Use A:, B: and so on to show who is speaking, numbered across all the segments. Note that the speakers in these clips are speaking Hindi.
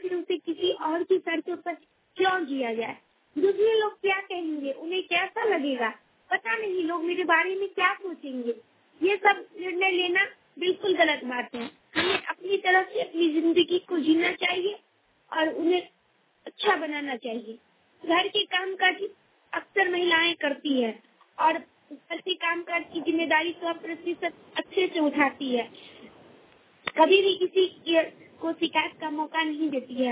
A: फिर उसे किसी और की शर्तों पर क्यों जिया जाए। दूसरे लोग क्या कहेंगे, उन्हें कैसा लगेगा, पता नहीं लोग मेरे बारे में क्या सोचेंगे। ये सब निर्णय लेना बिल्कुल गलत बात है। हमें अपनी तरफ से अपनी जिंदगी को जीना चाहिए और उन्हें अच्छा बनाना चाहिए। घर के काम काज अक्सर महिलाएं करती है और घर के काम काज की जिम्मेदारी 100% अच्छे से उठाती है, कभी भी किसी को शिकायत का मौका नहीं देती है।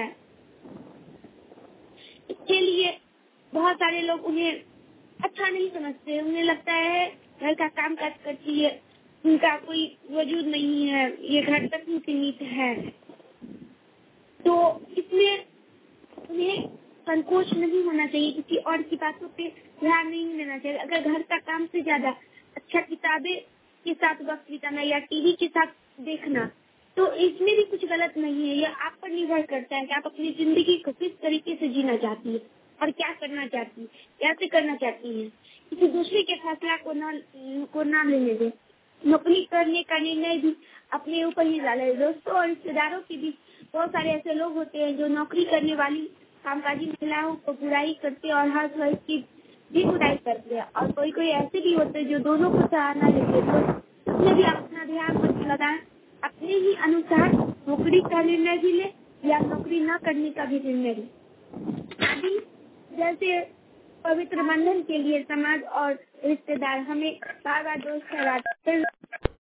A: इसके लिए बहुत सारे लोग उन्हें अच्छा नहीं समझते, उन्हें लगता है घर का काम काज करती है, उनका कोई वजूद नहीं है, ये घर तक ही सीमित है। तो इसमें उन्हें संकोच नहीं होना चाहिए, किसी और की बातों पे ध्यान नहीं देना चाहिए। अगर घर का काम से ज्यादा अच्छा किताबें के साथ वक्त बिताना या टीवी के साथ देखना, तो इसमें भी कुछ गलत नहीं है। यह आप पर निर्भर करता है कि आप अपनी जिंदगी को किस तरीके से जीना चाहती है और क्या करना चाहती है, कैसे करना चाहती है। किसी दूसरे के फैसला को ना लेने दे। नौकरी करने का निर्णय भी अपने ऊपर ही डाले। दोस्तों और रिश्तेदारों के बीच बहुत सारे ऐसे लोग होते हैं जो नौकरी करने वाली कामकाजी महिलाओं को बुराई करते और हाउस वाइफ की भी बुराई करते हैं, और कोई कोई ऐसे भी होते हैं जो दोनों को सराहना देते हैं। तो उसमें भी अपना ध्यान मत लगाएं, अपने ही अनुसार नौकरी का निर्णय भी ले या नौकरी न करने का भी निर्णय ले। शादी जैसे पवित्र बंधन के लिए समाज और रिश्तेदार हमें बार बार दोष ठहराते हैं।